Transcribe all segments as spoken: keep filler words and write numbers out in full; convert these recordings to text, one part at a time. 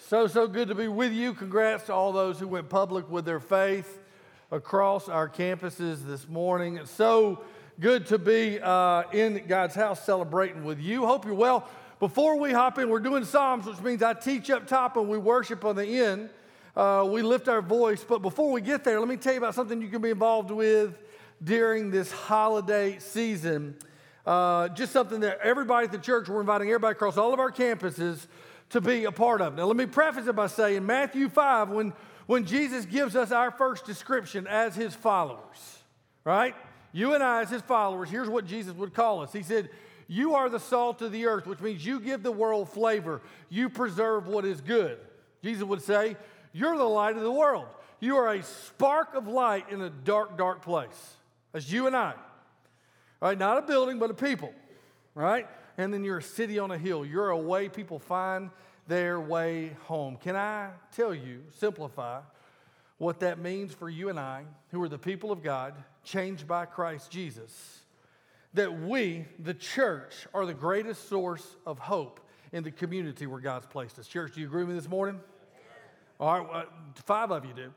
So, so good to be with you. Congrats to all those who went public with their faith across our campuses this morning. It's so good to be uh, in God's house celebrating with you. Hope you're well. Before we hop in, we're doing Psalms, which means I teach up top and we worship on the end. Uh, we lift our voice. But before we get there, let me tell you about something you can be involved with during this holiday season. Uh, just something that everybody at the church, we're inviting everybody across all of our campuses to be a part of. Now, let me preface it by saying Matthew five, when, when Jesus gives us our first description as his followers, right? You and I as his followers, here's what Jesus would call us. He said, you are the salt of the earth, which means you give the world flavor. You preserve what is good. Jesus would say, you're the light of the world. You are a spark of light in a dark, dark place. That's you and I. Right? Not a building, but a people. Right? And then you're a city on a hill. You're a way people find their way home. Can I tell you, simplify, what that means for you and I, who are the people of God, changed by Christ Jesus, that we, the church, are the greatest source of hope in the community where God's placed us. Church, do you agree with me this morning? All right, well, five of you do.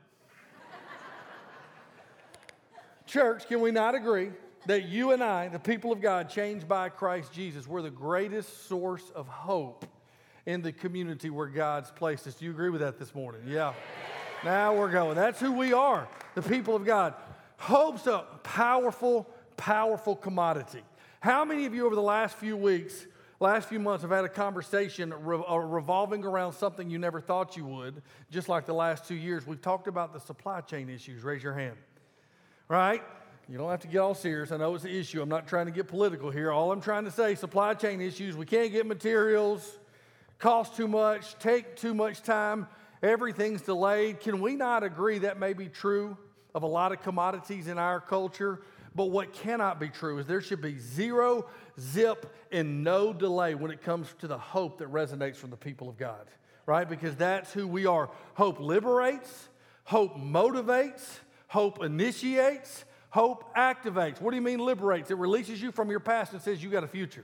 Church, can we not agree that you and I, the people of God, changed by Christ Jesus, we're the greatest source of hope in the community where God's placed us? Do you agree with that this morning? Yeah. Now we're going. That's who we are, the people of God. Hope's a powerful, powerful commodity. How many of you over the last few weeks, last few months have had a conversation re- uh, revolving around something you never thought you would, just like the last two years? We've talked about the supply chain issues. Raise your hand. Right? You don't have to get all serious. I know it's an issue. I'm not trying to get political here. All I'm trying to say, supply chain issues. We can't get materials, cost too much, take too much time, everything's delayed. Can we not agree that may be true of a lot of commodities in our culture? But what cannot be true is there should be zero, zip, and no delay when it comes to the hope that resonates from the people of God, right? Because that's who we are. Hope liberates, hope motivates, hope initiates, hope activates. What do you mean liberates? It releases you from your past and says you got a future.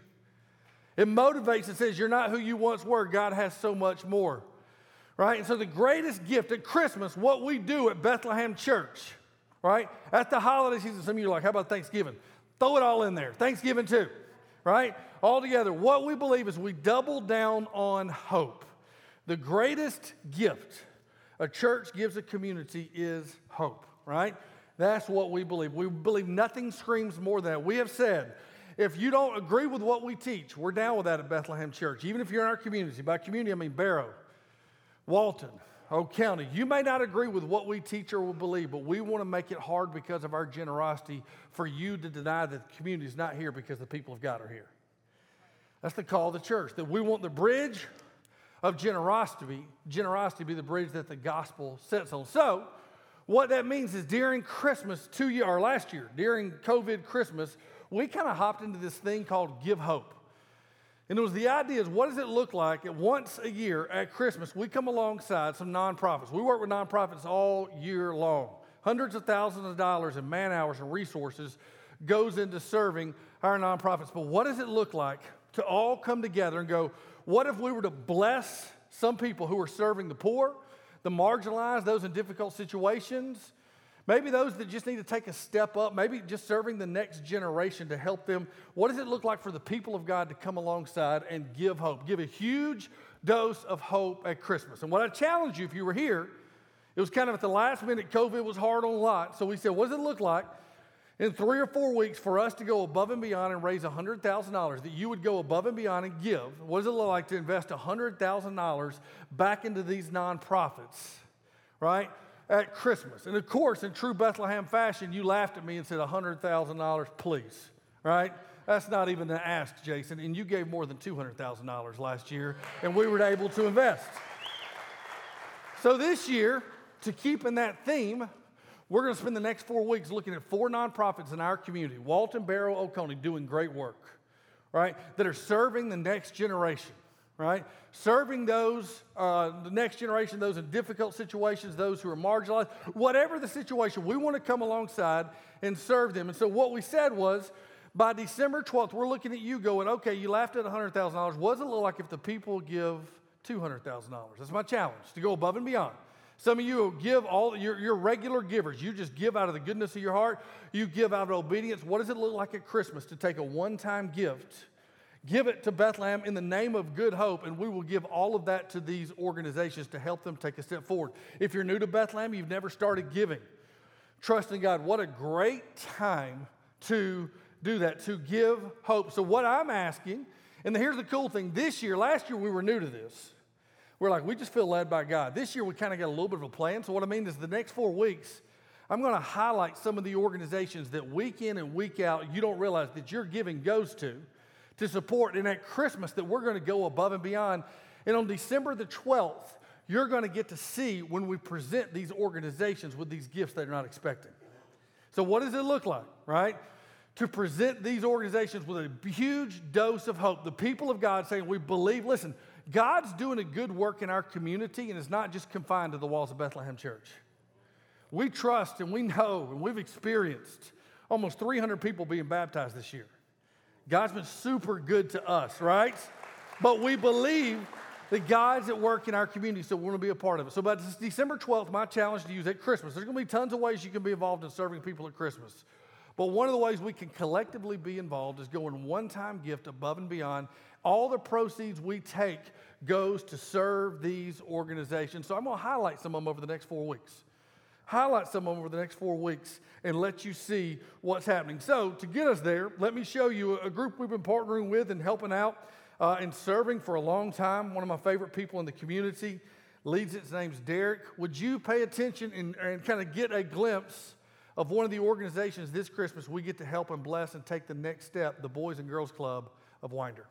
It motivates and says you're not who you once were. God has so much more, right? And so the greatest gift at Christmas, what we do at Bethlehem Church, right? At the holiday season, some of you are like, how about Thanksgiving? Throw it all in there. Thanksgiving too, right? All together, what we believe is we double down on hope. The greatest gift a church gives a community is hope, right? That's what we believe. We believe nothing screams more than that. We have said, if you don't agree with what we teach, we're down with that at Bethlehem Church. Even if you're in our community. By community, I mean Barrow, Walton, Oak County. You may not agree with what we teach or will believe, but we want to make it hard because of our generosity for you to deny that the community is not here because the people of God are here. That's the call of the church, that we want the bridge of generosity, generosity to be the bridge that the gospel sits on. So, what that means is during Christmas, two year, or last year, during COVID Christmas, we kind of hopped into this thing called Give Hope. And it was the idea is, what does it look like that once a year at Christmas, we come alongside some nonprofits. We work with nonprofits all year long. Hundreds of thousands of dollars in man hours and resources goes into serving our nonprofits. But what does it look like to all come together and go, what if we were to bless some people who are serving the poor, the marginalized, those in difficult situations, maybe those that just need to take a step up, maybe just serving the next generation to help them. What does it look like for the people of God to come alongside and give hope, give a huge dose of hope at Christmas? And what I challenge you, if you were here, it was kind of at the last minute. COVID was hard on a lot. So we said, what does it look like in three or four weeks for us to go above and beyond and raise one hundred thousand dollars, that you would go above and beyond and give? What does it look like to invest one hundred thousand dollars back into these nonprofits, right, at Christmas? And of course, in true Bethlehem fashion, you laughed at me and said one hundred thousand dollars, please, right? That's not even an ask, Jason. And you gave more than two hundred thousand dollars last year, and we were able to invest. So this year, to keep in that theme, we're going to spend the next four weeks looking at four nonprofits in our community, Walton, Barrow, Oconee, doing great work, right, that are serving the next generation, right, serving those, uh, the next generation, those in difficult situations, those who are marginalized, whatever the situation, we want to come alongside and serve them. And so what we said was, by December twelfth, we're looking at you going, okay, you laughed at one hundred thousand dollars. What does it look like if the people give two hundred thousand dollars. That's my challenge, to go above and beyond. Some of you will give all, you're, you're regular givers. You just give out of the goodness of your heart. You give out of obedience. What does it look like at Christmas to take a one-time gift, give it to Bethlehem in the name of Good Hope, and we will give all of that to these organizations to help them take a step forward. If you're new to Bethlehem, you've never started giving, trusting God, what a great time to do that, to give hope. So what I'm asking, and here's the cool thing, this year, last year we were new to this. We're like, we just feel led by God. This year we kind of got a little bit of a plan. So what I mean is the next four weeks, I'm going to highlight some of the organizations that week in and week out you don't realize that your giving goes to, to support. And at Christmas that we're going to go above and beyond. And on December the twelfth, you're going to get to see when we present these organizations with these gifts they're not expecting. So what does it look like, right? To present these organizations with a huge dose of hope. The people of God saying, we believe, listen, God's doing a good work in our community, and it's not just confined to the walls of Bethlehem Church. We trust and we know and we've experienced almost three hundred people being baptized this year. God's been super good to us, right? But we believe that God's at work in our community, so we want to be a part of it. So by December twelfth, my challenge to you is at Christmas. There's going to be tons of ways you can be involved in serving people at Christmas. But one of the ways we can collectively be involved is going one-time gift above and beyond. All the proceeds we take goes to serve these organizations. So I'm going to highlight some of them over the next four weeks. Highlight some of them over the next four weeks and let you see what's happening. So to get us there, let me show you a group we've been partnering with and helping out uh, and serving for a long time. One of my favorite people in the community leads it. His name's Derek. Would you pay attention and, and kind of get a glimpse of one of the organizations this Christmas we get to help and bless and take the next step, the Boys and Girls Club of Winder.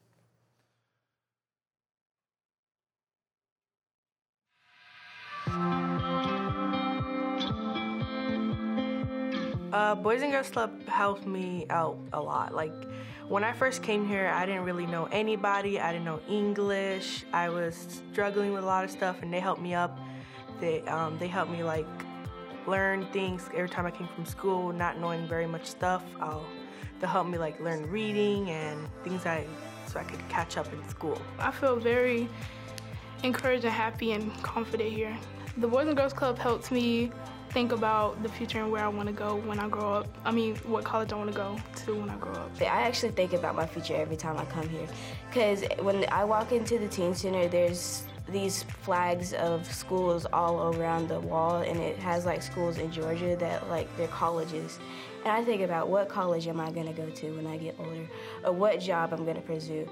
Uh, Boys and Girls Club helped me out a lot. Like, when I first came here, I didn't really know anybody. I didn't know English. I was struggling with a lot of stuff, and they helped me up. They um, they helped me, like, learn things every time I came from school, not knowing very much stuff. I'll, they'll help me, like, learn reading and things I, so I could catch up in school. I feel very encouraged and happy and confident here. The Boys and Girls Club helps me think about the future and where I want to go when I grow up. I mean, what college I want to go to when I grow up. I actually think about my future every time I come here, because when I walk into the teen center, there's these flags of schools all around the wall, and it has like schools in Georgia that like they're colleges. And I think about what college am I going to go to when I get older, or what job I'm going to pursue,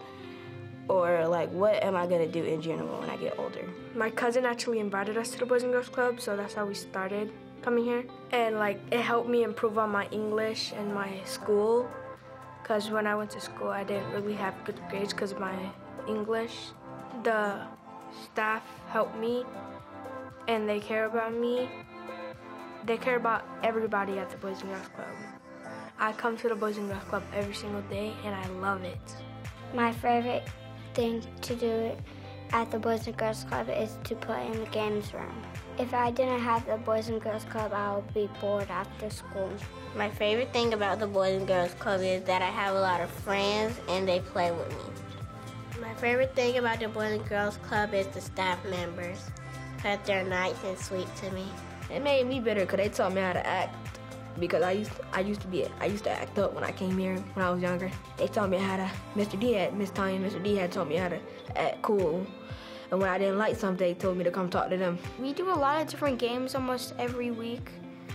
or like what am I going to do in general when I get older. My cousin actually invited us to the Boys and Girls Club, so that's how we started coming here. And like it helped me improve on my English and my school, because when I went to school I didn't really have good grades because of my English. The staff helped me and they care about me. They care about everybody at the Boys and Girls Club. I come to the Boys and Girls Club every single day and I love it. My favorite thing to do at the Boys and Girls Club is to play in the games room. If I didn't have the Boys and Girls Club, I would be bored after school. My favorite thing about the Boys and Girls Club is that I have a lot of friends and they play with me. My favorite thing about the Boys and Girls Club is the staff members, because they're nice and sweet to me. It made me better because they taught me how to act. Because I used I used to be I used to act up when I came here when I was younger. They taught me how to. Mister D had Miss Tanya and Mister D had taught me how to act cool. And when I didn't like something, they told me to come talk to them. We do a lot of different games almost every week.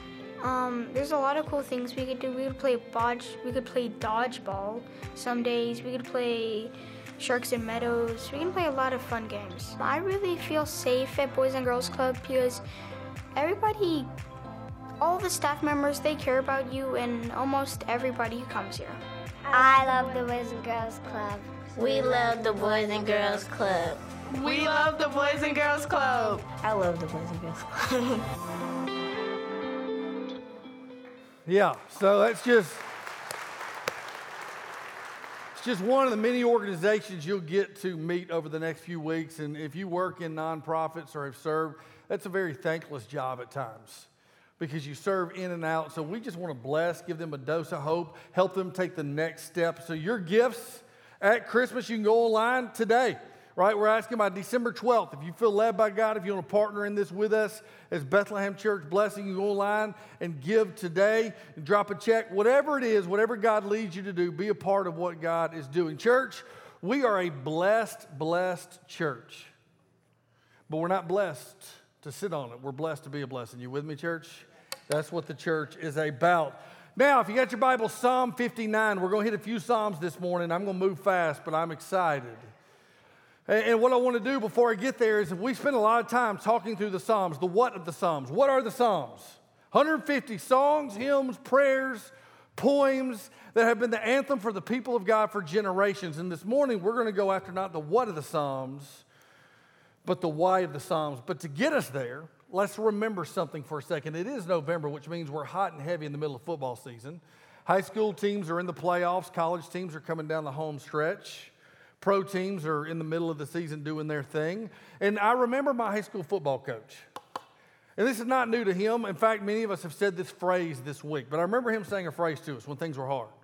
Um, there's a lot of cool things we could do. We could play dodge. We could play dodgeball. Some days we could play Sharks and Meadows. We can play a lot of fun games. I really feel safe at Boys and Girls Club because everybody, all the staff members, they care about you, and almost everybody who comes here. I love the Boys and Girls Club. We love the Boys and Girls Club. We love the Boys and Girls Club. I love the Boys and Girls Club. Yeah, so that's just, it's just one of the many organizations you'll get to meet over the next few weeks. And if you work in nonprofits or have served, that's a very thankless job at times, because you serve in and out. So we just want to bless, give them a dose of hope, help them take the next step. So your gifts at Christmas, you can go online today. right? We're asking by December twelfth, if you feel led by God, if you want to partner in this with us as Bethlehem Church Blessing, you go online and give today, and drop a check. Whatever it is, whatever God leads you to do, be a part of what God is doing. Church, we are a blessed, blessed church. But we're not blessed to sit on it. We're blessed to be a blessing. You with me, church? That's what the church is about. Now, if you got your Bible, Psalm fifty-nine. We're going to hit a few Psalms this morning. I'm going to move fast, but I'm excited. And what I want to do before I get there is we spend a lot of time talking through the Psalms, the what of the Psalms. What are the Psalms? one hundred fifty songs, hymns, prayers, poems that have been the anthem for the people of God for generations. And this morning, we're going to go after not the what of the Psalms, but the why of the Psalms. But to get us there, let's remember something for a second. It is November, which means we're hot and heavy in the middle of football season. High school teams are in the playoffs. College teams are coming down the home stretch. Pro teams are in the middle of the season doing their thing. And I remember my high school football coach. And this is not new to him. In fact, many of us have said this phrase this week. But I remember him saying a phrase to us when things were hard.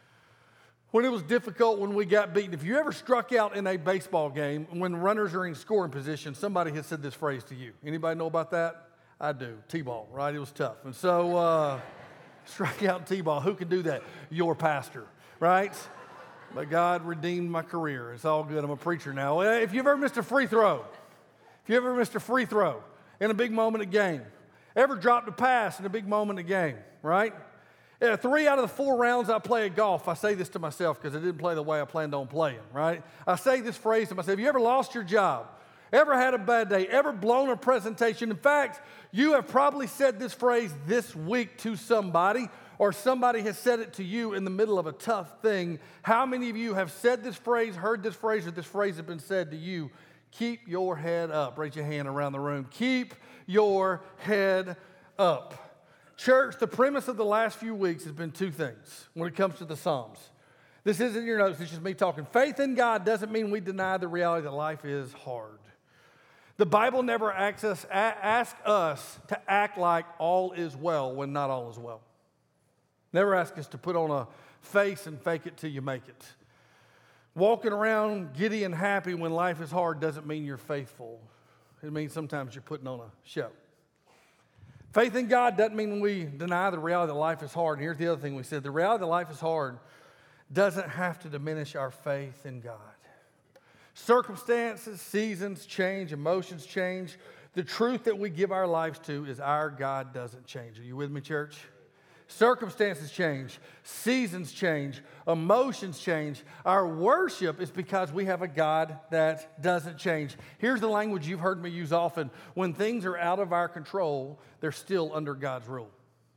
When it was difficult, when we got beaten. If you ever struck out in a baseball game, when runners are in scoring position, somebody has said this phrase to you. Anybody know about that? I do. T-ball, right? It was tough. And so, uh, struck out T-ball. Who can do that? Your pastor, right? But God redeemed my career. It's all good. I'm a preacher now. If you've ever missed a free throw, if you ever missed a free throw in a big moment of game, ever dropped a pass in a big moment of game, right? Yeah, three out of the four rounds I play at golf, I say this to myself because I didn't play the way I planned on playing, right? I say this phrase to myself: have you ever lost your job? Ever had a bad day? Ever blown a presentation? In fact, you have probably said this phrase this week to somebody, or somebody has said it to you in the middle of a tough thing. How many of you have said this phrase, heard this phrase, or this phrase has been said to you? Keep your head up. Raise your hand around the room. Keep your head up. Church, the premise of the last few weeks has been two things when it comes to the Psalms. This isn't your notes, it's just me talking. Faith in God doesn't mean we deny the reality that life is hard. The Bible never asks us, asks us to act like all is well when not all is well. Never asks us to put on a face and fake it till you make it. Walking around giddy and happy when life is hard doesn't mean you're faithful. It means sometimes you're putting on a show. Faith in God doesn't mean we deny the reality that life is hard. And here's the other thing we said: the reality that life is hard doesn't have to diminish our faith in God. Circumstances, seasons change, emotions change. The truth that we give our lives to is our God doesn't change. Are you with me, church? Circumstances change, seasons change, emotions change. Our worship is because we have a God that doesn't change. Here's the language you've heard me use often: when things are out of our control, they're still under God's rule.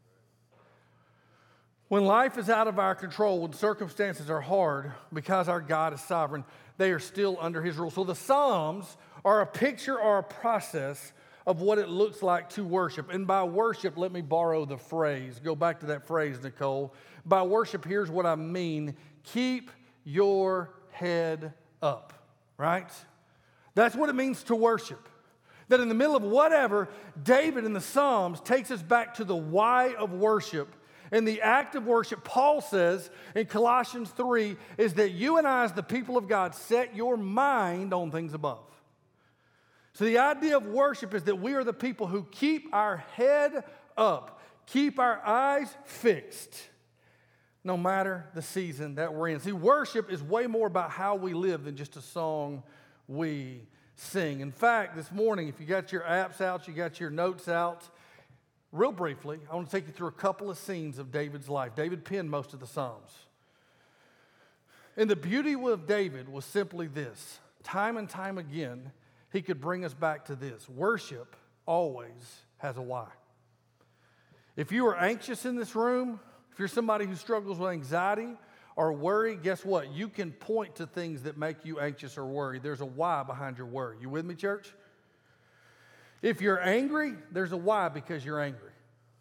When life is out of our control, when circumstances are hard, because our God is sovereign, they are still under His rule. So the Psalms are a picture or a process of what it looks like to worship. And by worship, let me borrow the phrase. Go back to that phrase, Nicole. By worship, here's what I mean: keep your head up, right? That's what it means to worship. That in the middle of whatever, David in the Psalms takes us back to the why of worship. And the act of worship, Paul says in Colossians three, is that you and I, as the people of God, set your mind on things above. So the idea of worship is that we are the people who keep our head up, keep our eyes fixed, no matter the season that we're in. See, worship is way more about how we live than just a song we sing. In fact, this morning, if you got your apps out, you got your notes out, real briefly, I want to take you through a couple of scenes of David's life. David penned most of the Psalms. And the beauty of David was simply this: time and time again, he could bring us back to this: worship always has a why. If you are anxious in this room, if you're somebody who struggles with anxiety or worry, guess what? You can point to things that make you anxious or worried. There's a why behind your worry. You with me, church? If you're angry, there's a why because you're angry.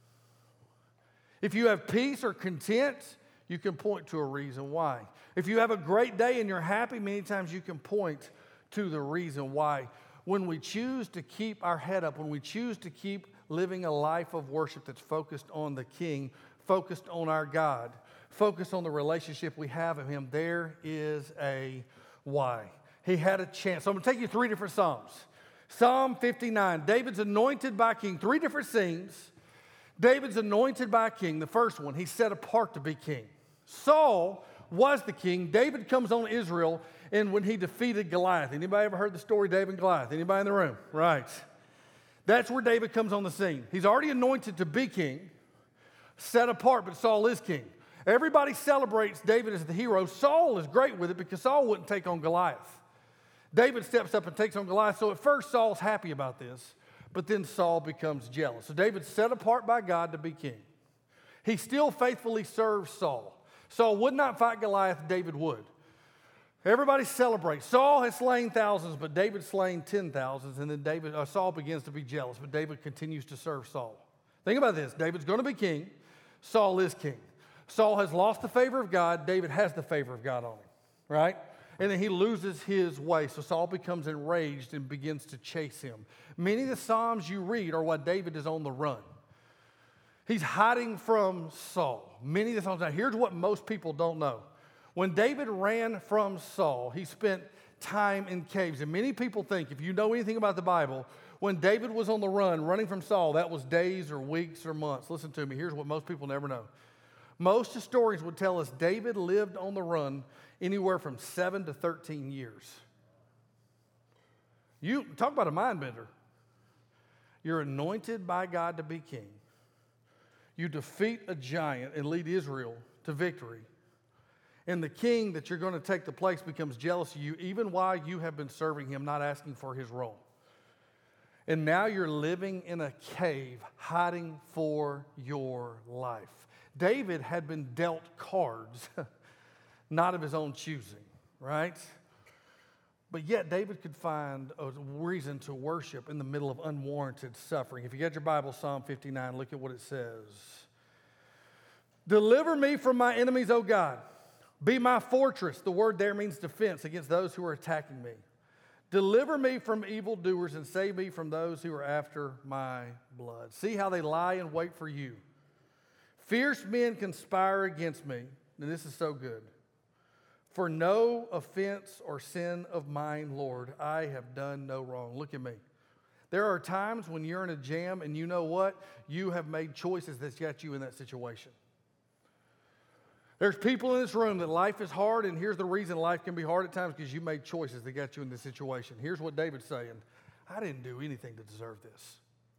If you have peace or content, you can point to a reason why. If you have a great day and you're happy, many times you can point to the reason why. When we choose to keep our head up, when we choose to keep living a life of worship that's focused on the King, focused on our God, focused on the relationship we have with Him, there is a why. he had a chance. So I'm going to take you three different Psalms. Psalm fifty-nine, David's anointed by king. Three different scenes. David's anointed by a king. The first one, he's set apart to be king. Saul was the king. David comes on Israel, and when he defeated Goliath. Anybody ever heard the story, David and Goliath? Anybody in the room? Right. That's where David comes on the scene. He's already anointed to be king, set apart, but Saul is king. Everybody celebrates David as the hero. Saul is great with it because Saul wouldn't take on Goliath. David steps up and takes on Goliath. So at first, Saul's happy about this, but then Saul becomes jealous. So David's set apart by God to be king. He still faithfully serves Saul. Saul would not fight Goliath, David would. Everybody celebrates. Saul has slain thousands, but David slain ten thousands, and then David, uh, Saul begins to be jealous, but David continues to serve Saul. Think about this. David's going to be king. Saul is king. Saul has lost the favor of God. David has the favor of God on him, right? And then he loses his way, so Saul becomes enraged and begins to chase him. Many of the Psalms you read are while David is on the run. He's hiding from Saul. Many of the Psalms. Now, here's what most people don't know. When David ran from Saul, he spent time in caves. And many people think, if you know anything about the Bible, when David was on the run, running from Saul, that was days or weeks or months. Listen to me. Here's what most people never know. Most historians would tell us David lived on the run anywhere from seven to thirteen years. You talk about a mind bender. You're anointed by God to be king. You defeat a giant and lead Israel to victory. And the king that you're going to take the place becomes jealous of you, even while you have been serving him, not asking for his role. And now you're living in a cave, hiding for your life. David had been dealt cards, not of his own choosing, right? But yet David could find a reason to worship in the middle of unwarranted suffering. If you get your Bible, Psalm fifty-nine, look at what it says. Deliver me from my enemies, O God. Be my fortress. The word there means defense against those who are attacking me. Deliver me from evildoers and save me from those who are after my blood. See how they lie in wait for you. Fierce men conspire against me. And this is so good. For no offense or sin of mine, Lord, I have done no wrong. Look at me. There are times when you're in a jam and you know what? You have made choices that's got you in that situation. There's people in this room that life is hard, and here's the reason life can be hard at times, because you made choices that got you in this situation. Here's what David's saying. I didn't do anything to deserve this.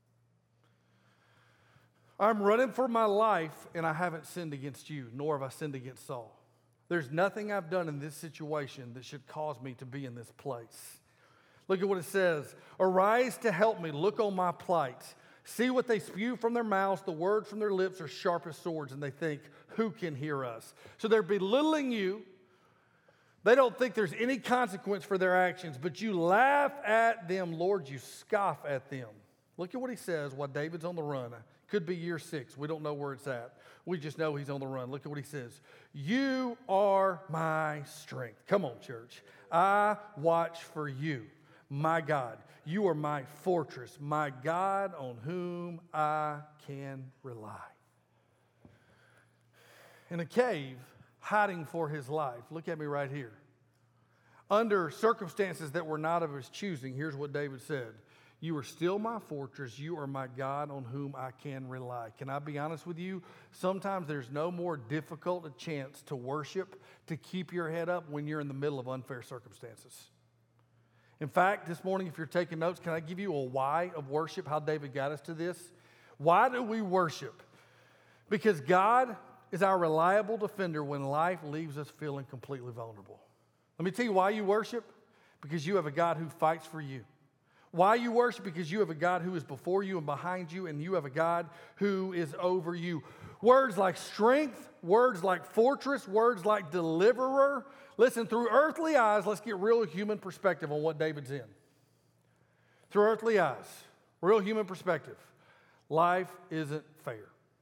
I'm running for my life, and I haven't sinned against you, nor have I sinned against Saul. There's nothing I've done in this situation that should cause me to be in this place. Look at what it says. Arise to help me. Look on my plight. See what they spew from their mouths. The words from their lips are sharp as swords, and they think, who can hear us? So they're belittling you. They don't think there's any consequence for their actions, but you laugh at them, Lord. You scoff at them. Look at what he says while David's on the run. Could be year six. We don't know where it's at. We just know he's on the run. Look at what he says. You are my strength. Come on, church. I watch for you, my God. You are my fortress, my God on whom I can rely. In a cave, hiding for his life. Look at me right here. Under circumstances that were not of his choosing, here's what David said. You are still my fortress. You are my God on whom I can rely. Can I be honest with you? Sometimes there's no more difficult a chance to worship, to keep your head up when you're in the middle of unfair circumstances. In fact, this morning, if you're taking notes, can I give you a why of worship, how David got us to this? Why do we worship? Because God is our reliable defender when life leaves us feeling completely vulnerable. Let me tell you why you worship. Because you have a God who fights for you. Why you worship? Because you have a God who is before you and behind you, and you have a God who is over you. Words like strength, words like fortress, words like deliverer. Listen, through earthly eyes, let's get real human perspective on what David's in. Through earthly eyes, real human perspective. Life isn't fair.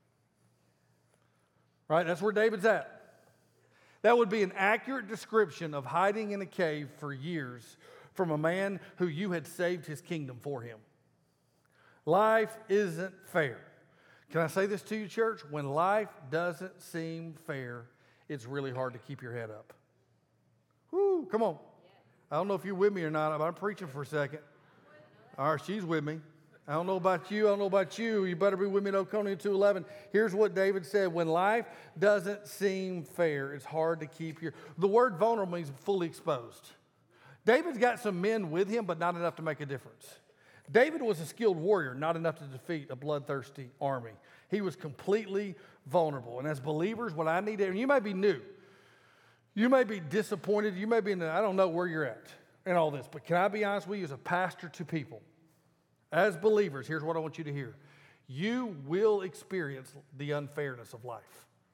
Right? That's where David's at. That would be an accurate description of hiding in a cave for years from a man who you had saved his kingdom for him. Life isn't fair. Can I say this to you, church? When life doesn't seem fair, it's really hard to keep your head up. Woo, come on. I don't know if you're with me or not, but I'm preaching for a second. All right, she's with me. I don't know about you. I don't know about you. You better be with me in Oconee two eleven. Here's what David said. When life doesn't seem fair, it's hard to keep your... The word vulnerable means fully exposed. David's got some men with him, but not enough to make a difference. David was a skilled warrior, not enough to defeat a bloodthirsty army. He was completely vulnerable. And as believers, what I need to... And you may be new. You may be disappointed. You may be in the... I don't know where you're at in all this. But can I be honest with you as a pastor to people? As believers, here's what I want you to hear. You will experience the unfairness of life.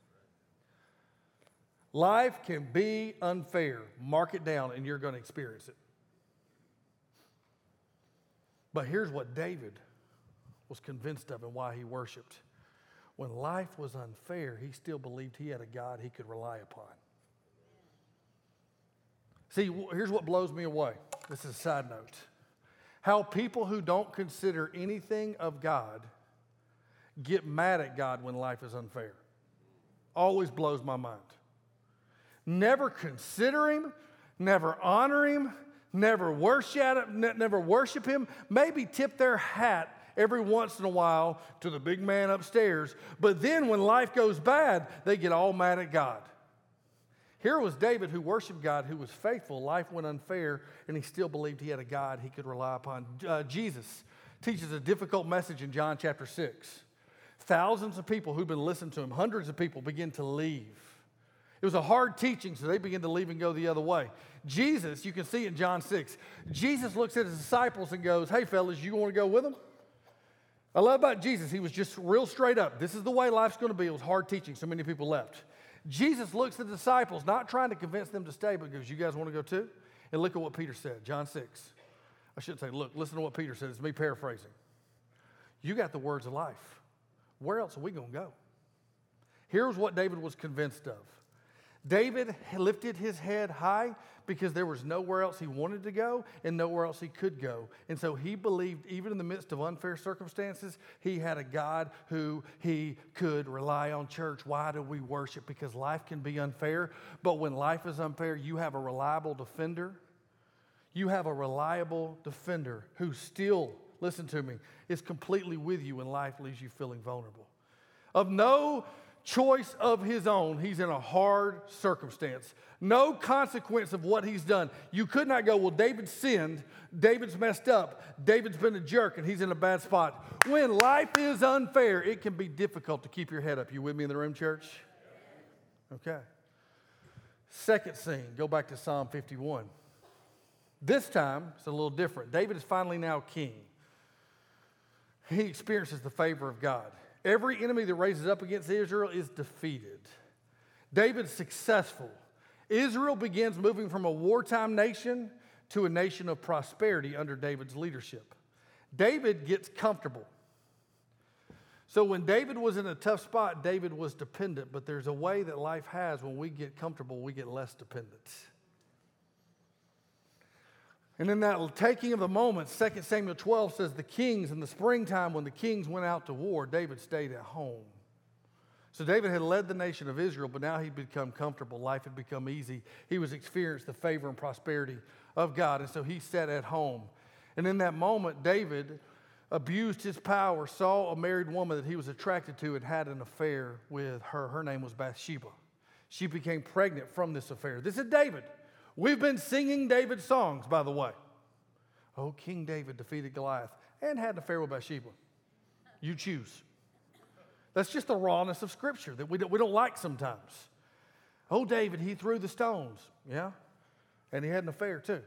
Life can be unfair. Mark it down and you're going to experience it. But here's what David was convinced of and why he worshiped. When life was unfair, he still believed he had a God he could rely upon. See, here's what blows me away. This is a side note. How people who don't consider anything of God get mad at God when life is unfair. Always blows my mind. Never consider him, never honor him, never worship, never worship him, maybe tip their hat every once in a while to the big man upstairs, but then when life goes bad, they get all mad at God. Here was David who worshiped God, who was faithful. Life went unfair, and he still believed he had a God he could rely upon. Uh, Jesus teaches a difficult message in John chapter six. Thousands of people who've been listening to him, hundreds of people begin to leave. It was a hard teaching, so they begin to leave and go the other way. Jesus, you can see in John six, Jesus looks at his disciples and goes, hey, fellas, you want to go with them? I love about Jesus, he was just real straight up. This is the way life's going to be. It was hard teaching, so many people left. Jesus looks at the disciples, not trying to convince them to stay, but goes, you guys want to go too? And look at what Peter said, John six. I shouldn't say, look, listen to what Peter said. It's me paraphrasing. You got the words of life. Where else are we going to go? Here's what David was convinced of. David lifted his head high because there was nowhere else he wanted to go and nowhere else he could go. And so he believed even in the midst of unfair circumstances, he had a God who he could rely on. Church, why do we worship? Because life can be unfair, but when life is unfair, you have a reliable defender. You have a reliable defender who still, listen to me, is completely with you when life leaves you feeling vulnerable. Of no choice of his own, he's in a hard circumstance. No consequence of what he's done. You could not go, well, David sinned, David's messed up, David's been a jerk, and he's in a bad spot. When life is unfair, it can be difficult to keep your head up. You with me in the room, church? Okay. Second scene, go back to Psalm fifty-one. This time, it's a little different. David is finally now king. He experiences the favor of God. Every enemy that raises up against Israel is defeated. David's successful. Israel begins moving from a wartime nation to a nation of prosperity under David's leadership. David gets comfortable. So when David was in a tough spot, David was dependent, but there's a way that life has when we get comfortable, we get less dependent. And in that taking of the moment, Second Samuel twelve says the kings in the springtime when the kings went out to war, David stayed at home. So David had led the nation of Israel, but now he'd become comfortable. Life had become easy. He was experiencing the favor and prosperity of God, and so he sat at home. And in that moment, David abused his power, saw a married woman that he was attracted to and had an affair with her. Her name was Bathsheba. She became pregnant from this affair. This is David. We've been singing David's songs, by the way. Oh, King David defeated Goliath and had an affair with Bathsheba. You choose. That's just the rawness of Scripture that we don't, we don't like sometimes. Oh, David, he threw the stones. Yeah. And he had an affair too.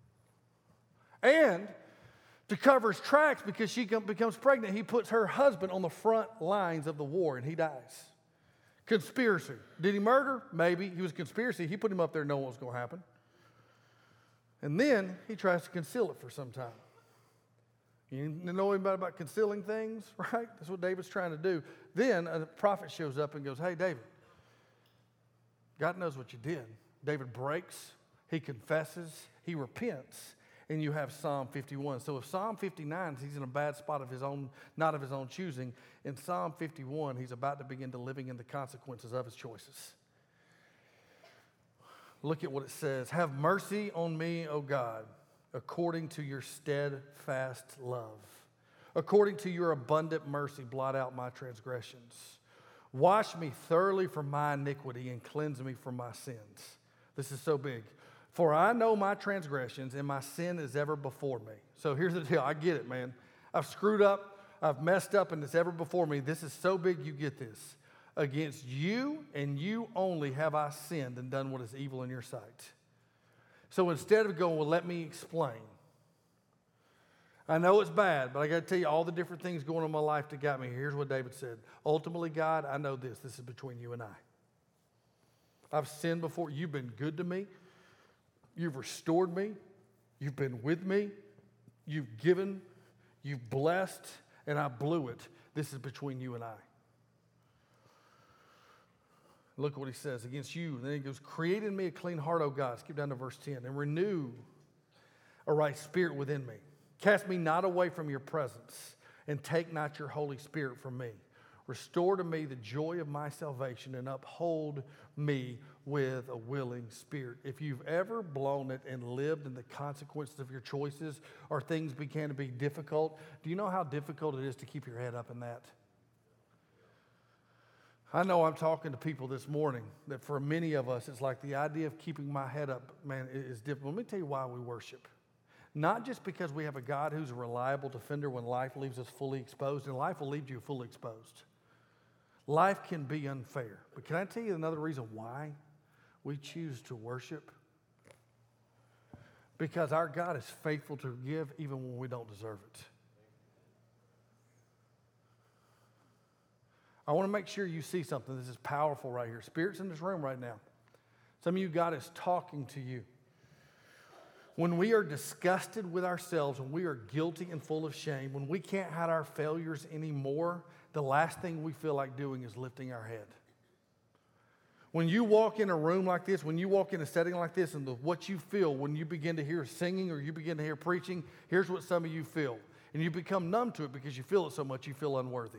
And to cover his tracks, because she becomes pregnant, he puts her husband on the front lines of the war and he dies. Conspiracy. Did he murder? Maybe. He was a conspiracy. He put him up there knowing what was going to happen. And then he tries to conceal it for some time. You know anybody about concealing things, right? That's what David's trying to do. Then a prophet shows up and goes, hey, David, God knows what you did. David breaks, he confesses, he repents, and you have Psalm fifty-one. So if Psalm fifty-nine, he's in a bad spot of his own, not of his own choosing, in Psalm fifty-one, he's about to begin to living in the consequences of his choices. Look at what it says. Have mercy on me, O God, according to your steadfast love. According to your abundant mercy, blot out my transgressions. Wash me thoroughly from my iniquity and cleanse me from my sins. This is so big. For I know my transgressions and my sin is ever before me. So here's the deal. I get it, man. I've screwed up. I've messed up and it's ever before me. This is so big, you get this. Against you and you only have I sinned and done what is evil in your sight. So instead of going, well, let me explain. I know it's bad, but I got to tell you all the different things going on in my life that got me here. Here's what David said. Ultimately, God, I know this. This is between you and I. I've sinned before. You've been good to me. You've restored me. You've been with me. You've given. You've blessed. And I blew it. This is between you and I. Look what he says. Against you. And then he goes, create in me a clean heart, O God. Skip down to verse ten. And renew a right spirit within me. Cast me not away from your presence, and take not your Holy Spirit from me. Restore to me the joy of my salvation, and uphold me with a willing spirit. If you've ever blown it and lived in the consequences of your choices, or things began to be difficult, do you know how difficult it is to keep your head up in that? I know I'm talking to people this morning that for many of us, it's like the idea of keeping my head up, man, is difficult. Let me tell you why we worship. Not just because we have a God who's a reliable defender when life leaves us fully exposed, and life will leave you fully exposed. Life can be unfair. But can I tell you another reason why we choose to worship? Because our God is faithful to give even when we don't deserve it. I want to make sure you see something. This is powerful right here. Spirit's in this room right now. Some of you, God is talking to you. When we are disgusted with ourselves, when we are guilty and full of shame, when we can't hide our failures anymore, the last thing we feel like doing is lifting our head. When you walk in a room like this, when you walk in a setting like this, and the, what you feel when you begin to hear singing or you begin to hear preaching, here's what some of you feel. And you become numb to it because you feel it so much you feel unworthy.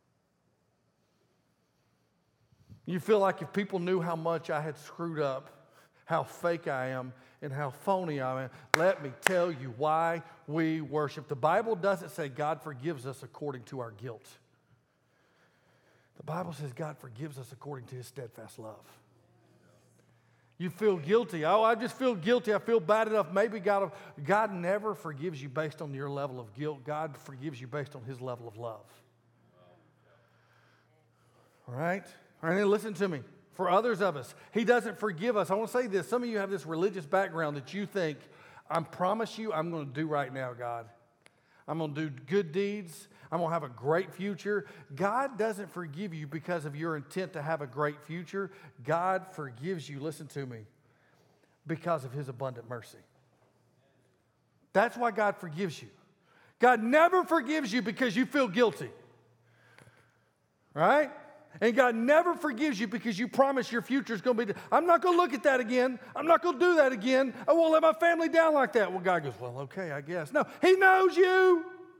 You feel like if people knew how much I had screwed up, how fake I am, and how phony I am, let me tell you why we worship. The Bible doesn't say God forgives us according to our guilt. The Bible says God forgives us according to his steadfast love. You feel guilty. Oh, I just feel guilty. I feel bad enough. Maybe God, God never forgives you based on your level of guilt. God forgives you based on his level of love. All right? All right, now listen to me. For others of us, he doesn't forgive us. I want to say this. Some of you have this religious background that you think, I promise you I'm going to do right now, God. I'm going to do good deeds. I'm going to have a great future. God doesn't forgive you because of your intent to have a great future. God forgives you, listen to me, because of his abundant mercy. That's why God forgives you. God never forgives you because you feel guilty. Right? And God never forgives you because you promise your future is going to be, I'm not going to look at that again. I'm not going to do that again. I won't let my family down like that. Well, God goes, well, okay, I guess. No, he knows you.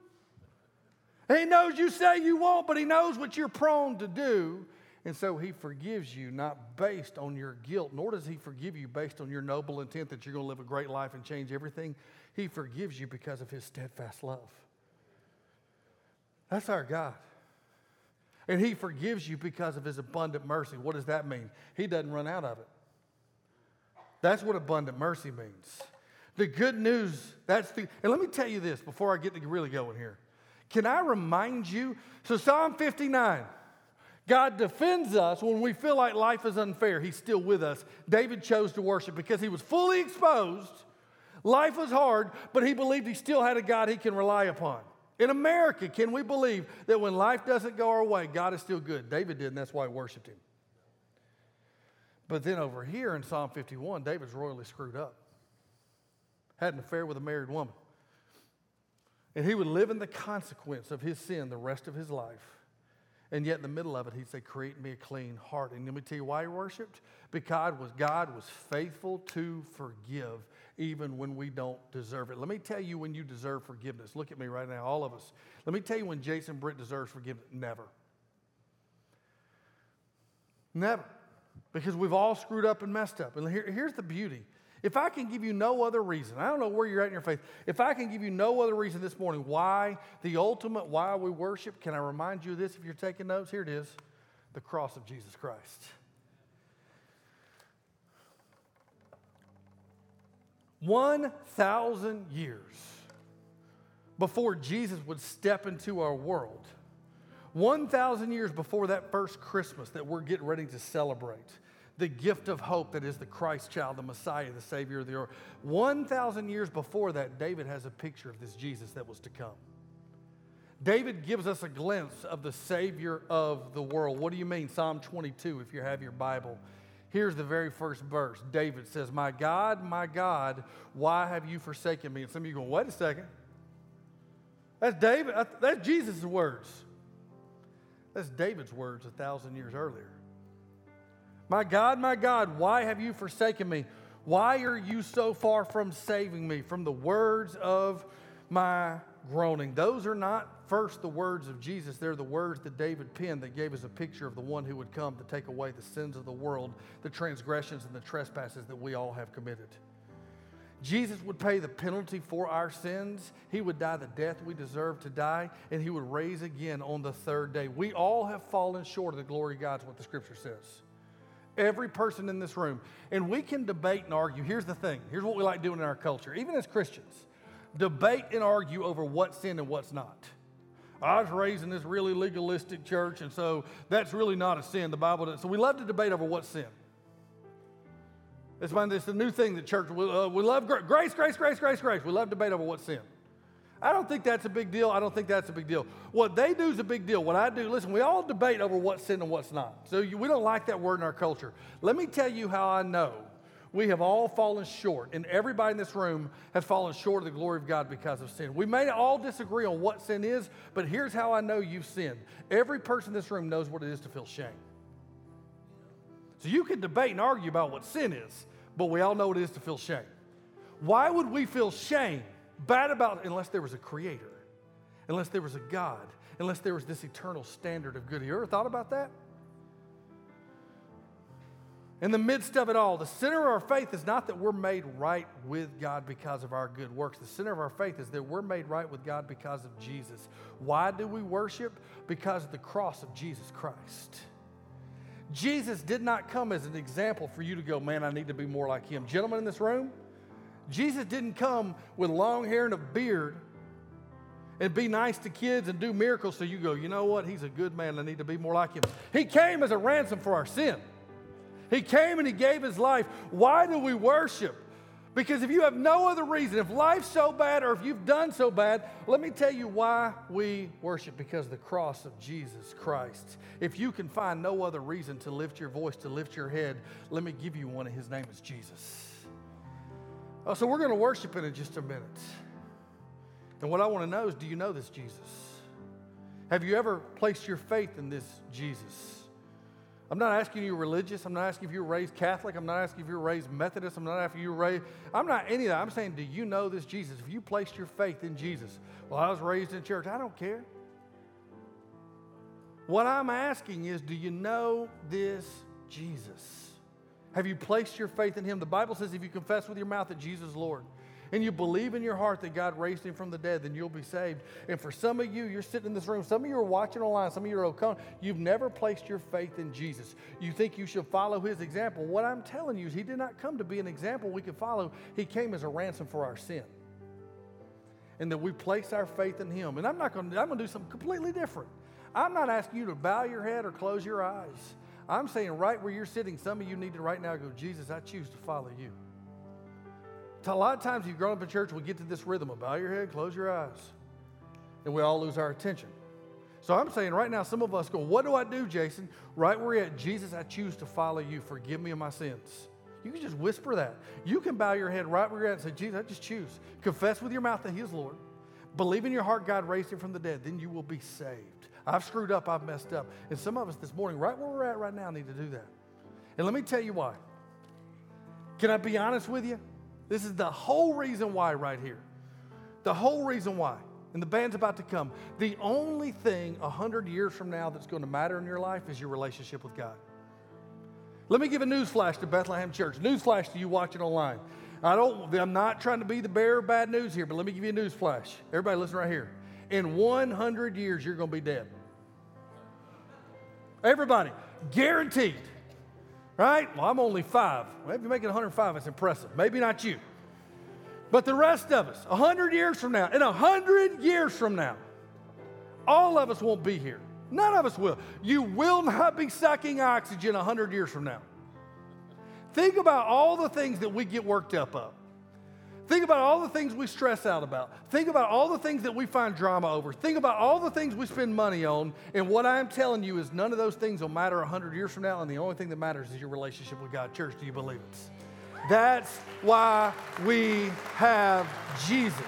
He knows you say you won't, but he knows what you're prone to do. And so he forgives you not based on your guilt, nor does he forgive you based on your noble intent that you're going to live a great life and change everything. He forgives you because of his steadfast love. That's our God. And he forgives you because of his abundant mercy. What does that mean? He doesn't run out of it. That's what abundant mercy means. The good news, that's the, and let me tell you this before I get to really going here. Can I remind you? So Psalm fifty-nine, God defends us when we feel like life is unfair. He's still with us. David chose to worship because he was fully exposed. Life was hard, but he believed he still had a God he can rely upon. In America, can we believe that when life doesn't go our way, God is still good? David did, and that's why he worshiped him. But then over here in Psalm fifty-one, David's royally screwed up. Had an affair with a married woman. And he would live in the consequence of his sin the rest of his life. And yet in the middle of it, he'd say, create me a clean heart. And let me tell you why he worshiped. Because God was, God was faithful to forgive even when we don't deserve it. Let me tell you when you deserve forgiveness. Look at me right now, all of us. Let me tell you when Jason Britt deserves forgiveness. Never. Never. because we've all screwed up and messed up. And here, here's the beauty. If I can give you no other reason, I don't know where you're at in your faith, if I can give you no other reason this morning why, the ultimate why we worship, can I remind you of this if you're taking notes? Here it is, the cross of Jesus Christ. one thousand years before Jesus would step into our world, one thousand years before that first Christmas that we're getting ready to celebrate, the gift of hope that is the Christ child, the Messiah, the Savior of the earth. one thousand years before that, David has a picture of this Jesus that was to come. David gives us a glimpse of the Savior of the world. What do you mean? Psalm twenty-two, if you have your Bible. Here's the very first verse. David says, my God, my God, why have you forsaken me? And some of you go, wait a second. That's David. That's Jesus' words. That's David's words a thousand years earlier. My God, my God, why have you forsaken me? Why are you so far from saving me? From the words of my groaning. Those are not first the words of Jesus. They're the words that David penned that gave us a picture of the one who would come to take away the sins of the world, the transgressions and the trespasses that we all have committed. Jesus would pay the penalty for our sins. He would die the death we deserve to die, and he would raise again on the third day. We all have fallen short of the glory of God, is what the scripture says. Every person in this room. And we can debate and argue. Here's the thing. Here's what we like doing in our culture, even as Christians. Debate and argue over what's sin and what's not. I was raised in this really legalistic church, and so that's really not a sin. The Bible doesn't. So we love to debate over what's sin. It's, it's the new thing that church, we, uh, we love grace, grace, grace, grace, grace. We love debate over what's sin. I don't think that's a big deal. I don't think that's a big deal. What they do is a big deal. What I do, listen, we all debate over what's sin and what's not. So you, we don't like that word in our culture. Let me tell you how I know we have all fallen short, and everybody in this room has fallen short of the glory of God because of sin. We may all disagree on what sin is, but here's how I know you've sinned. Every person in this room knows what it is to feel shame. So you can debate and argue about what sin is, but we all know what it is to feel shame. Why would we feel shame, bad about it, unless there was a creator, unless there was a God, unless there was this eternal standard of good? Have you ever thought about that? In the midst of it all, the center of our faith is not that we're made right with God because of our good works. The center of our faith is that we're made right with God because of Jesus. Why do we worship? Because of the cross of Jesus Christ. Jesus did not come as an example for you to go, man, I need to be more like him. Gentlemen in this room, Jesus didn't come with long hair and a beard and be nice to kids and do miracles so you go, you know what, he's a good man, I need to be more like him. He came as a ransom for our sin. He came and he gave his life. Why do we worship? Because if you have no other reason, if life's so bad or if you've done so bad, let me tell you why we worship. Because of the cross of Jesus Christ. If you can find no other reason to lift your voice, to lift your head, let me give you one, and his name is Jesus. Oh, so we're going to worship in just a minute. And what I want to know is, do you know this Jesus? Have you ever placed your faith in this Jesus? I'm not asking you religious. I'm not asking if you were raised Catholic. I'm not asking if you were raised Methodist. I'm not asking if you were raised, I'm not any of that. I'm saying, do you know this Jesus? If you placed your faith in Jesus, well, I was raised in church. I don't care. What I'm asking is, do you know this Jesus? Have you placed your faith in him? The Bible says if you confess with your mouth that Jesus is Lord, and you believe in your heart that God raised him from the dead, then you'll be saved. And for some of you, you're sitting in this room, some of you are watching online, some of you are O'Connell, you've never placed your faith in Jesus. You think you should follow his example. What I'm telling you is he did not come to be an example we could follow. He came as a ransom for our sin. And that we place our faith in him. And I'm not going to, I'm going to do something completely different. I'm not asking you to bow your head or close your eyes. I'm saying right where you're sitting, some of you need to right now go, Jesus, I choose to follow you. A lot of times you've grown up in church, we get to this rhythm of bow your head, close your eyes, and we all lose our attention. So I'm saying right now, some of us go, what do I do, Jason? Right where you're at, Jesus, I choose to follow you. Forgive me of my sins. You can just whisper that. You can bow your head right where you're at and say, Jesus, I just choose. Confess with your mouth that he is Lord. Believe in your heart God raised him from the dead. Then you will be saved. I've screwed up. I've messed up. And some of us this morning, right where we're at right now, need to do that. And let me tell you why. Can I be honest with you? This is the whole reason why right here. The whole reason why. And the band's about to come. The only thing a hundred years from now that's going to matter in your life is your relationship with God. Let me give a news flash to Bethlehem Church. News flash to you watching online. I don't, I'm not trying to be the bearer of bad news here, but let me give you a news flash. Everybody listen right here. In one hundred years, you're going to be dead. Everybody, guaranteed. Right? Well, I'm only five. Well, if you're making one hundred five, it's impressive. Maybe not you. But the rest of us, one hundred years from now, in one hundred years from now, all of us won't be here. None of us will. You will not be sucking oxygen one hundred years from now. Think about all the things that we get worked up of. Think about all the things we stress out about. Think about all the things that we find drama over. Think about all the things we spend money on. And what I'm telling you is none of those things will matter one hundred years from now. And the only thing that matters is your relationship with God. Church, do you believe it? That's why we have Jesus.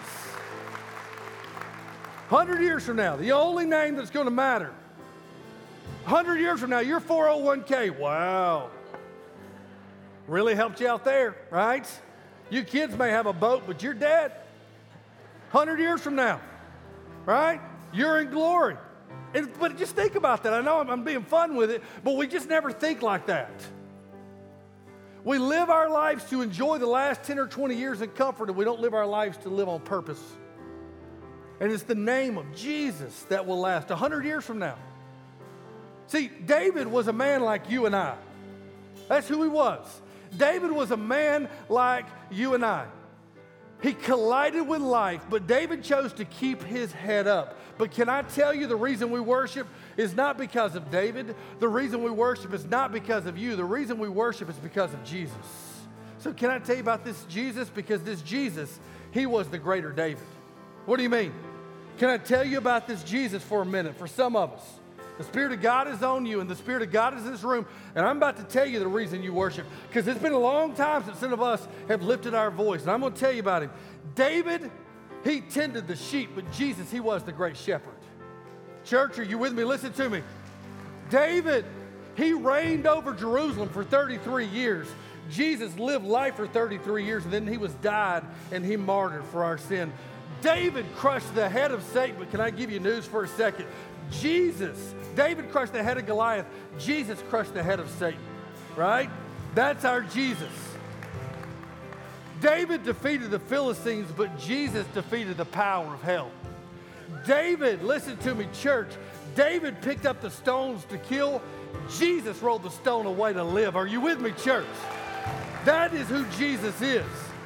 one hundred years from now, the only name that's going to matter. one hundred years from now, your four oh one k, wow. Really helped you out there, right? You kids may have a boat, but you're dead. one hundred years from now, right? You're in glory. And, but just think about that. I know I'm, I'm being fun with it, but we just never think like that. We live our lives to enjoy the last ten or twenty years in comfort, and we don't live our lives to live on purpose. And it's the name of Jesus that will last one hundred years from now. See, David was a man like you and I. That's who he was. David was a man like you and I. He collided with life, but David chose to keep his head up. But can I tell you the reason we worship is not because of David. The reason we worship is not because of you. The reason we worship is because of Jesus. So can I tell you about this Jesus? Because this Jesus, he was the greater David. What do you mean? Can I tell you about this Jesus for a minute? For some of us, the Spirit of God is on you, and the Spirit of God is in this room. And I'm about to tell you the reason you worship, because it's been a long time since some of us have lifted our voice. And I'm going to tell you about him. David, he tended the sheep, but Jesus, he was the great shepherd. Church, are you with me? Listen to me. David, he reigned over Jerusalem for thirty-three years. Jesus lived life for thirty-three years, and then he was died, and he martyred for our sin. David crushed the head of Satan, but can I give you news for a second? Jesus, David crushed the head of Goliath. Jesus crushed the head of Satan, right? That's our Jesus. David defeated the Philistines, but Jesus defeated the power of hell. David, listen to me, church. David picked up the stones to kill. Jesus rolled the stone away to live. Are you with me, church? That is who Jesus is.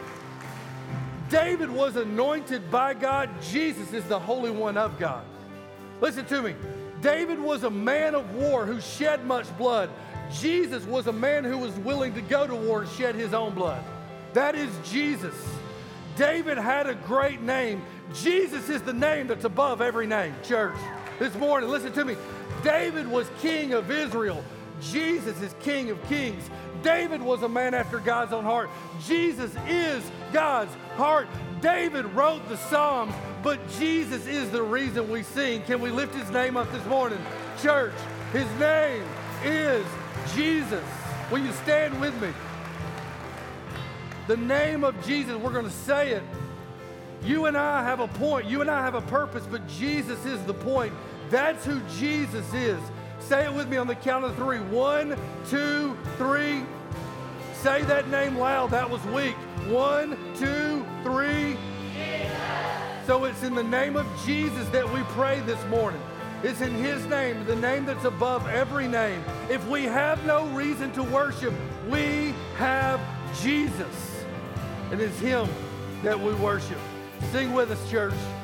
David was anointed by God. Jesus is the Holy One of God. Listen to me. David was a man of war who shed much blood. Jesus was a man who was willing to go to war and shed his own blood. That is Jesus. David had a great name. Jesus is the name that's above every name, church. This morning, listen to me. David was king of Israel. Jesus is King of Kings. David was a man after God's own heart. Jesus is God's heart. David wrote the Psalms, but Jesus is the reason we sing. Can we lift his name up this morning? Church, his name is Jesus. Will you stand with me? The name of Jesus, we're going to say it. You and I have a point. You and I have a purpose, but Jesus is the point. That's who Jesus is. Say it with me on the count of three. One, two, three. Say that name loud. That was weak. One, two, three. Jesus. So it's in the name of Jesus that we pray this morning. It's in his name, the name that's above every name. If we have no reason to worship, we have Jesus. And it's him that we worship. Sing with us, church.